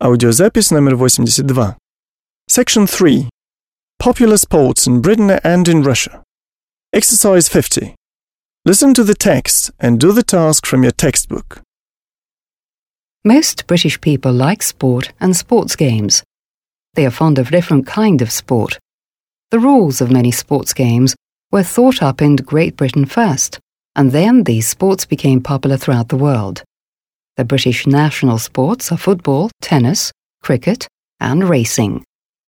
Аудиозапись номер 82. Section 3. Popular sports in Britain and in Russia. Exercise 50. Listen to the text and do the task from your textbook. Most British people like sport and sports games. They are fond of different kind of sport. The rules of many sports games were thought up in Great Britain first, and then these sports became popular throughout the world. The British national sports are football, tennis, cricket, and racing.